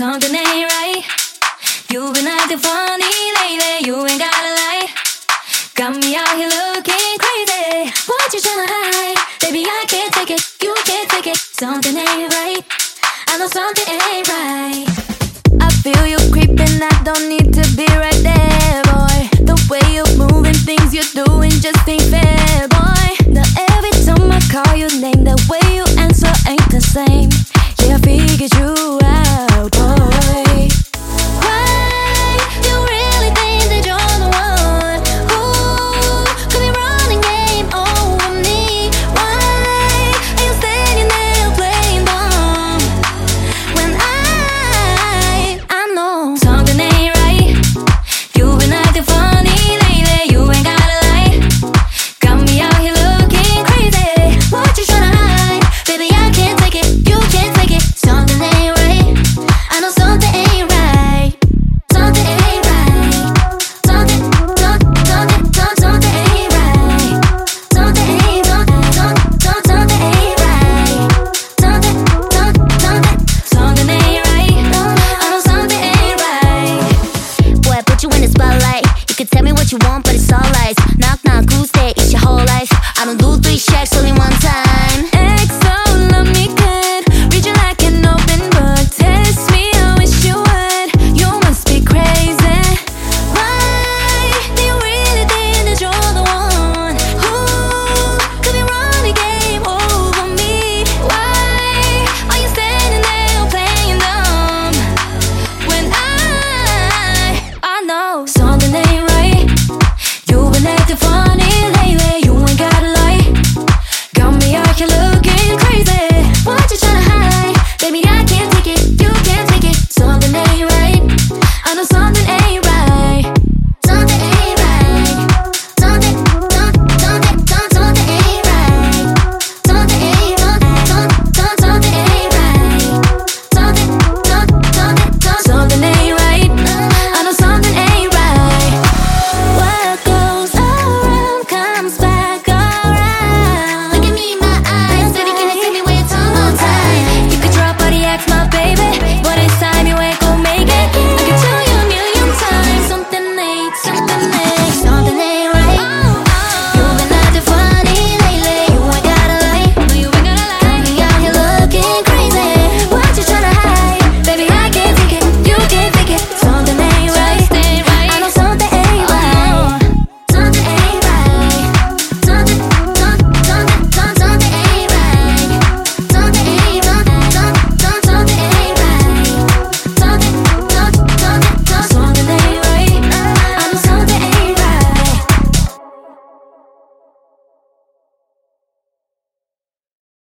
something ain't right. You've been acting funny lately, you ain't gotta lie. Got me out here looking crazy. What you tryna hide? Baby, I can't take it, you can't take it. Something ain't right, I know something ain't right.